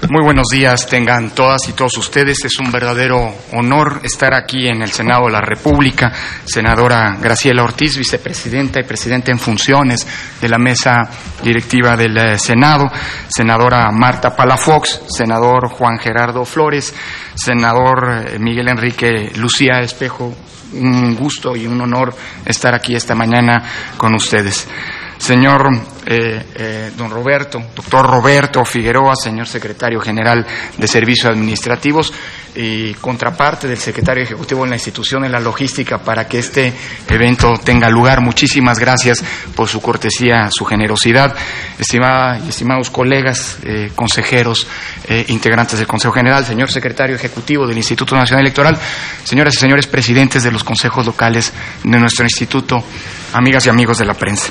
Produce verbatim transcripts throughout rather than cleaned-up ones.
Muy buenos días tengan todas y todos ustedes. Es un verdadero honor estar aquí en el Senado de la República. Senadora Graciela Ortiz, vicepresidenta y presidenta en funciones de la mesa directiva del Senado. Senadora Marta Palafox, senador Juan Gerardo Flores, senador Miguel Enrique Lucía Espejo. Un gusto y un honor estar aquí esta mañana con ustedes. Señor eh, eh, don Roberto, doctor Roberto Figueroa, señor secretario general de Servicios Administrativos y contraparte del secretario ejecutivo en la institución en la logística para que este evento tenga lugar. Muchísimas gracias por su cortesía, su generosidad. Estimada y estimados colegas, eh, consejeros, eh, integrantes del Consejo General, señor secretario ejecutivo del Instituto Nacional Electoral, señoras y señores presidentes de los consejos locales de nuestro instituto, amigas y amigos de la prensa.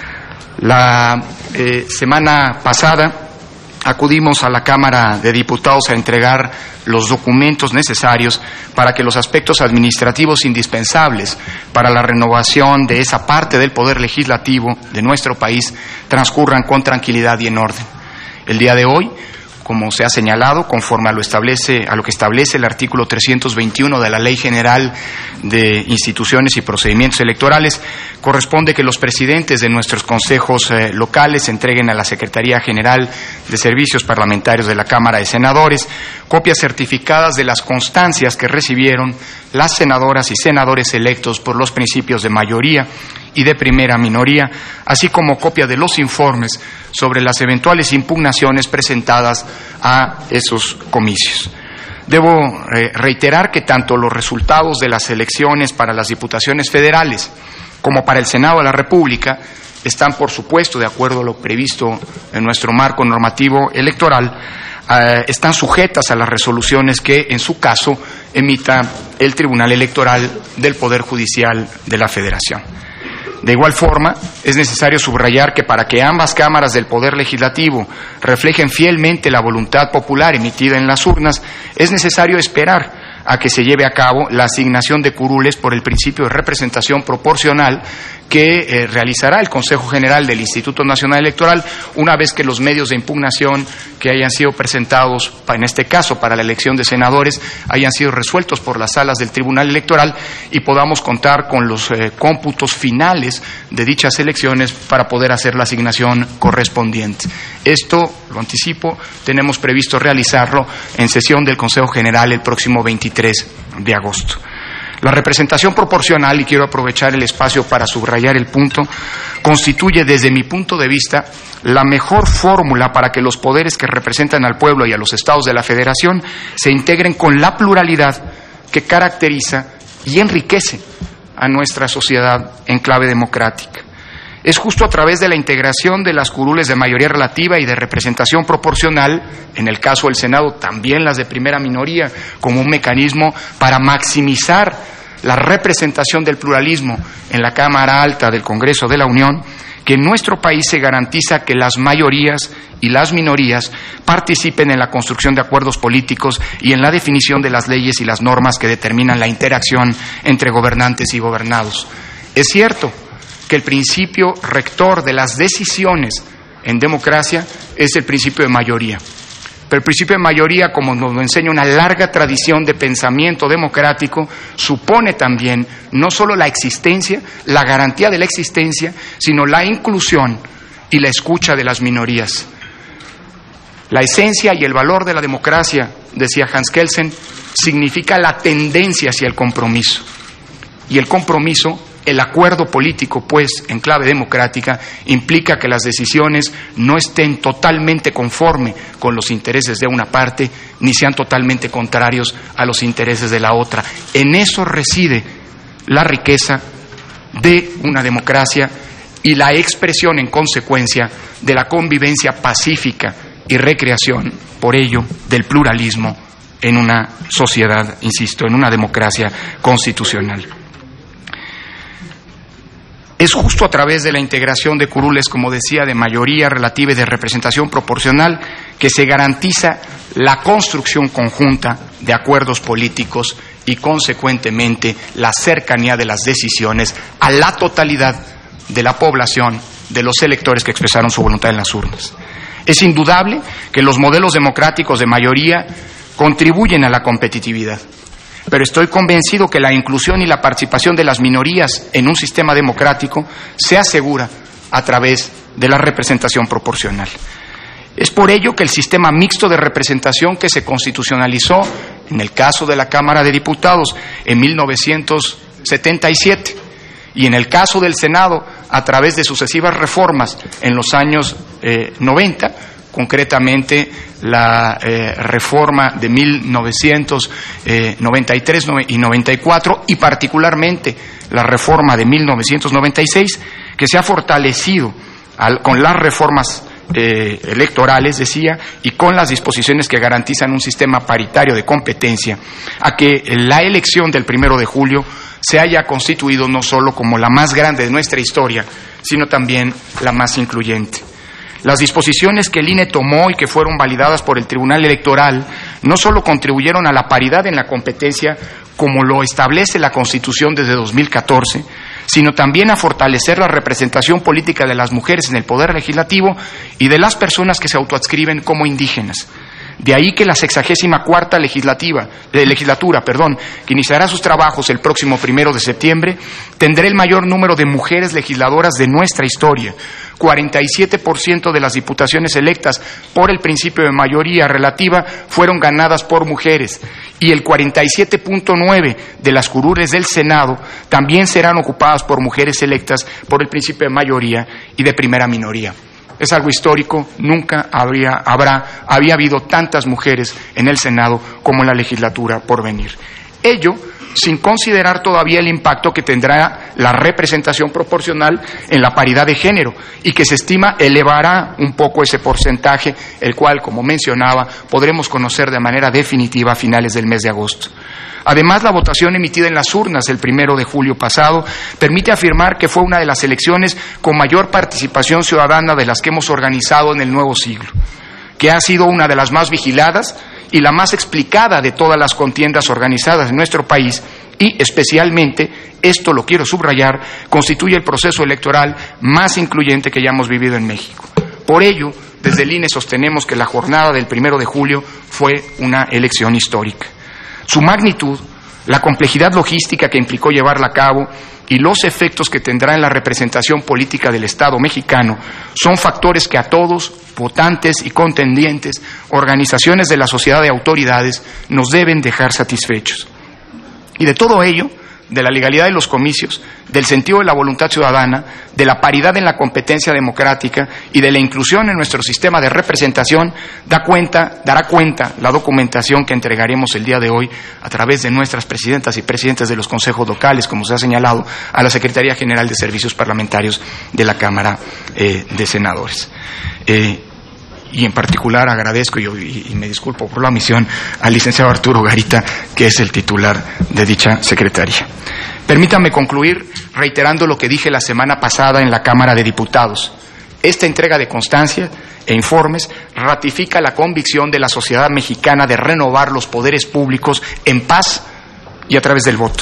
La eh, semana pasada acudimos a la Cámara de Diputados a entregar los documentos necesarios para que los aspectos administrativos indispensables para la renovación de esa parte del Poder Legislativo de nuestro país transcurran con tranquilidad y en orden. El día de hoy, como se ha señalado, conforme a lo establece, a lo que establece el artículo trescientos veintiuno de la Ley General de Instituciones y Procedimientos Electorales, corresponde que los presidentes de nuestros consejos eh, locales entreguen a la Secretaría General de Servicios Parlamentarios de la Cámara de Senadores copias certificadas de las constancias que recibieron las senadoras y senadores electos por los principios de mayoría y de primera minoría, así como copia de los informes sobre las eventuales impugnaciones presentadas a esos comicios. Debo eh, reiterar que tanto los resultados de las elecciones para las diputaciones federales como para el Senado de la República están, por supuesto, de acuerdo a lo previsto en nuestro marco normativo electoral, eh, están sujetas a las resoluciones que, en su caso, emita el Tribunal Electoral del Poder Judicial de la Federación. De igual forma, es necesario subrayar que para que ambas cámaras del Poder Legislativo reflejen fielmente la voluntad popular emitida en las urnas, es necesario esperar a que se lleve a cabo la asignación de curules por el principio de representación proporcional que eh, realizará el Consejo General del Instituto Nacional Electoral una vez que los medios de impugnación que hayan sido presentados, en este caso para la elección de senadores, hayan sido resueltos por las salas del Tribunal Electoral y podamos contar con los eh, cómputos finales de dichas elecciones para poder hacer la asignación correspondiente. Esto, lo anticipo, tenemos previsto realizarlo en sesión del Consejo General el próximo veintitrés de agosto. La representación proporcional, y quiero aprovechar el espacio para subrayar el punto, constituye desde mi punto de vista la mejor fórmula para que los poderes que representan al pueblo y a los estados de la Federación se integren con la pluralidad que caracteriza y enriquece a nuestra sociedad en clave democrática. Es justo a través de la integración de las curules de mayoría relativa y de representación proporcional, en el caso del Senado también las de primera minoría, como un mecanismo para maximizar la representación del pluralismo en la Cámara Alta del Congreso de la Unión, que en nuestro país se garantiza que las mayorías y las minorías participen en la construcción de acuerdos políticos y en la definición de las leyes y las normas que determinan la interacción entre gobernantes y gobernados. Es cierto que el principio rector de las decisiones en democracia es el principio de mayoría. Pero el principio de mayoría, como nos lo enseña una larga tradición de pensamiento democrático, supone también no solo la existencia, la garantía de la existencia, sino la inclusión y la escucha de las minorías. La esencia y el valor de la democracia, decía Hans Kelsen, significa la tendencia hacia el compromiso. Y el compromiso, el acuerdo político, pues, en clave democrática, implica que las decisiones no estén totalmente conforme con los intereses de una parte, ni sean totalmente contrarios a los intereses de la otra. En eso reside la riqueza de una democracia y la expresión, en consecuencia, de la convivencia pacífica y recreación, por ello, del pluralismo en una sociedad, insisto, en una democracia constitucional. Es justo a través de la integración de curules, como decía, de mayoría relativa y de representación proporcional, que se garantiza la construcción conjunta de acuerdos políticos y, consecuentemente, la cercanía de las decisiones a la totalidad de la población, de los electores que expresaron su voluntad en las urnas. Es indudable que los modelos democráticos de mayoría contribuyen a la competitividad, pero estoy convencido que la inclusión y la participación de las minorías en un sistema democrático se asegura a través de la representación proporcional. Es por ello que el sistema mixto de representación que se constitucionalizó en el caso de la Cámara de Diputados en mil novecientos setenta y siete y en el caso del Senado a través de sucesivas reformas en los años eh, noventa, concretamente la eh, reforma de mil novecientos noventa y tres y noventa y cuatro y particularmente la reforma de mil novecientos noventa y seis, que se ha fortalecido al, con las reformas eh, electorales, decía, y con las disposiciones que garantizan un sistema paritario de competencia, a que la elección del primero de julio se haya constituido no solo como la más grande de nuestra historia, sino también la más incluyente. Las disposiciones que el I N E tomó y que fueron validadas por el Tribunal Electoral no solo contribuyeron a la paridad en la competencia, como lo establece la Constitución desde dos mil catorce, sino también a fortalecer la representación política de las mujeres en el Poder Legislativo y de las personas que se autoadscriben como indígenas. De ahí que la sexagésima cuarta legislativa, de legislatura, perdón, que iniciará sus trabajos el próximo primero de septiembre, tendrá el mayor número de mujeres legisladoras de nuestra historia. cuarenta y siete por ciento de las diputaciones electas por el principio de mayoría relativa fueron ganadas por mujeres y el cuarenta y siete punto nueve por ciento de las curules del Senado también serán ocupadas por mujeres electas por el principio de mayoría y de primera minoría. Es algo histórico, nunca habría, habrá, había habido tantas mujeres en el Senado como en la legislatura por venir. Ello sin considerar todavía el impacto que tendrá la representación proporcional en la paridad de género y que se estima elevará un poco ese porcentaje, el cual, como mencionaba, podremos conocer de manera definitiva a finales del mes de agosto. Además, la votación emitida en las urnas el primero de julio pasado permite afirmar que fue una de las elecciones con mayor participación ciudadana de las que hemos organizado en el nuevo siglo, que ha sido una de las más vigiladas y la más explicada de todas las contiendas organizadas en nuestro país y, especialmente, esto lo quiero subrayar, constituye el proceso electoral más incluyente que hayamos vivido en México. Por ello, desde el I N E sostenemos que la jornada del primero de julio fue una elección histórica. Su magnitud, la complejidad logística que implicó llevarla a cabo y los efectos que tendrá en la representación política del Estado mexicano son factores que a todos, votantes y contendientes, organizaciones de la sociedad y autoridades, nos deben dejar satisfechos. Y de todo ello, de la legalidad de los comicios, del sentido de la voluntad ciudadana, de la paridad en la competencia democrática y de la inclusión en nuestro sistema de representación, da cuenta, dará cuenta la documentación que entregaremos el día de hoy a través de nuestras presidentas y presidentes de los consejos locales, como se ha señalado, a la Secretaría General de Servicios Parlamentarios de la Cámara eh, de Senadores. Eh, Y en particular agradezco y, y me disculpo por la omisión al licenciado Arturo Garita, que es el titular de dicha secretaría. Permítanme concluir reiterando lo que dije la semana pasada en la Cámara de Diputados. Esta entrega de constancia e informes ratifica la convicción de la sociedad mexicana de renovar los poderes públicos en paz y a través del voto.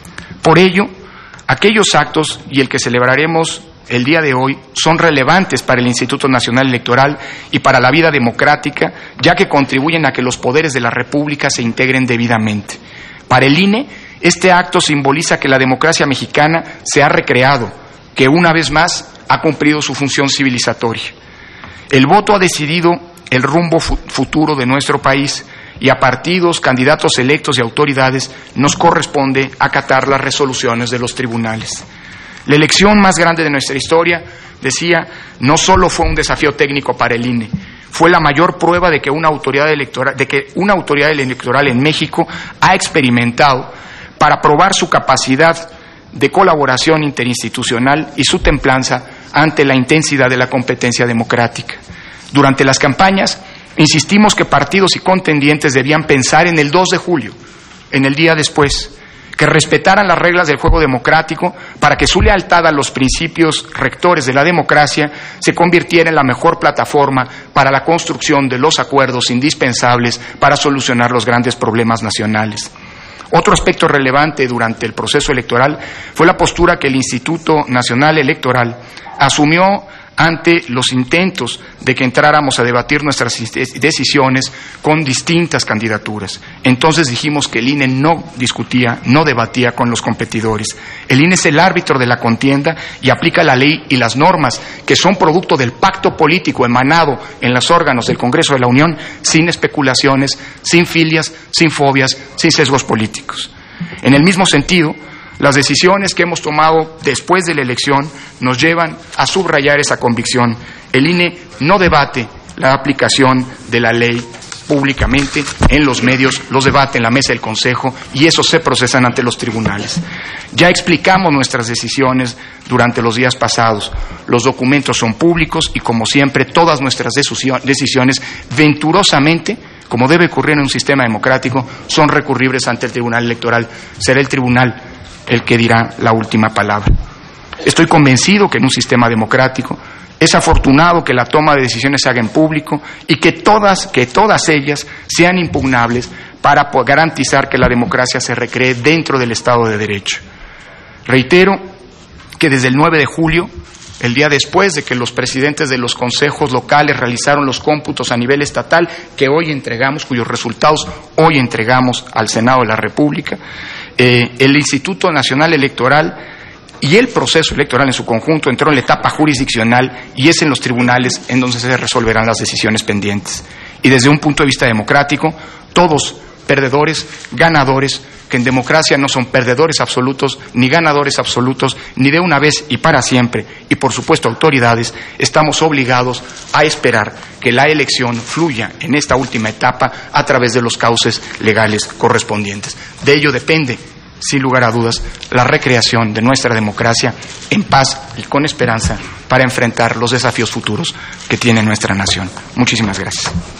Por ello, aquellos actos y el que celebraremos el día de hoy son relevantes para el Instituto Nacional Electoral y para la vida democrática, ya que contribuyen a que los poderes de la República se integren debidamente. Para el I N E, este acto simboliza que la democracia mexicana se ha recreado, que una vez más ha cumplido su función civilizatoria. El voto ha decidido el rumbo fu- futuro de nuestro país y a partidos, candidatos electos y autoridades nos corresponde acatar las resoluciones de los tribunales. La elección más grande de nuestra historia, decía, no solo fue un desafío técnico para el I N E, fue la mayor prueba de que una autoridad electoral, de que una autoridad electoral en México ha experimentado para probar su capacidad de colaboración interinstitucional y su templanza ante la intensidad de la competencia democrática. Durante las campañas, insistimos que partidos y contendientes debían pensar en el dos de julio, en el día después, que respetaran las reglas del juego democrático para que su lealtad a los principios rectores de la democracia se convirtiera en la mejor plataforma para la construcción de los acuerdos indispensables para solucionar los grandes problemas nacionales. Otro aspecto relevante durante el proceso electoral fue la postura que el Instituto Nacional Electoral asumió ante los intentos de que entráramos a debatir nuestras decisiones con distintas candidaturas. Entonces dijimos que el I N E no discutía, no debatía con los competidores. El I N E es el árbitro de la contienda y aplica la ley y las normas que son producto del pacto político emanado en los órganos del Congreso de la Unión, sin especulaciones, sin filias, sin fobias, sin sesgos políticos. En el mismo sentido, las decisiones que hemos tomado después de la elección nos llevan a subrayar esa convicción. El I N E no debate la aplicación de la ley públicamente en los medios, los debate en la mesa del Consejo y esos se procesan ante los tribunales. Ya explicamos nuestras decisiones durante los días pasados. Los documentos son públicos y, como siempre, todas nuestras decisiones, venturosamente, como debe ocurrir en un sistema democrático, son recurribles ante el Tribunal Electoral. Será el Tribunal el que dirá la última palabra. Estoy convencido que en un sistema democrático es afortunado que la toma de decisiones se haga en público y que todas, que todas ellas sean impugnables para garantizar que la democracia se recree dentro del Estado de Derecho. Reitero que desde el nueve de julio, el día después de que los presidentes de los consejos locales realizaron los cómputos a nivel estatal que hoy entregamos, cuyos resultados hoy entregamos al Senado de la República, eh, el Instituto Nacional Electoral y el proceso electoral en su conjunto entró en la etapa jurisdiccional y es en los tribunales en donde se resolverán las decisiones pendientes. Y desde un punto de vista democrático, todos perdedores, ganadores, que en democracia no son perdedores absolutos, ni ganadores absolutos, ni de una vez y para siempre, y por supuesto autoridades, estamos obligados a esperar que la elección fluya en esta última etapa a través de los cauces legales correspondientes. De ello depende, sin lugar a dudas, la recreación de nuestra democracia en paz y con esperanza para enfrentar los desafíos futuros que tiene nuestra nación. Muchísimas gracias.